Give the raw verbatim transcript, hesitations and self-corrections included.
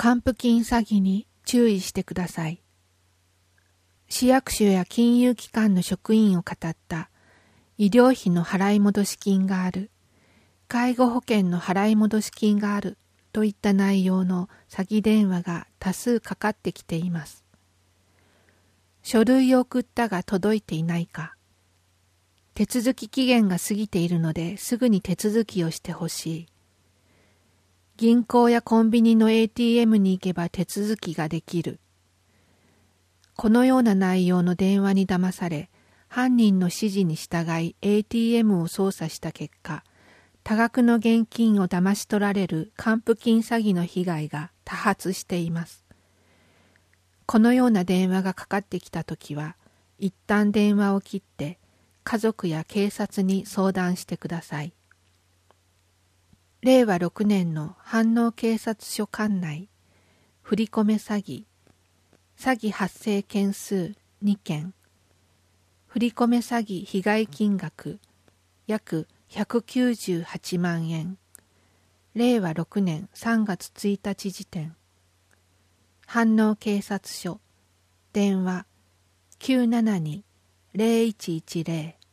還付金詐欺に注意してください。市役所や金融機関の職員をかたった医療費の払い戻し金がある、介護保険の払い戻し金があるといった内容の詐欺電話が多数かかってきています。書類を送ったが届いていないか、手続き期限が過ぎているのですぐに手続きをしてほしい。銀行やコンビニの エーティーエム に行けば手続きができる。このような内容の電話に騙され、犯人の指示に従い エーティーエム を操作した結果、多額の現金を騙し取られる還付金詐欺の被害が多発しています。このような電話がかかってきたときは、一旦電話を切って家族や警察に相談してください。れいわろくねんの飯能警察署管内、振り込め詐欺、詐欺発生件数にけん、振り込め詐欺被害金額約ひゃくきゅうじゅうはちまんえん、れいわろくねんさんがつついたち時点。飯能警察署、電話 きゅうななに ゼロいちいちゼロ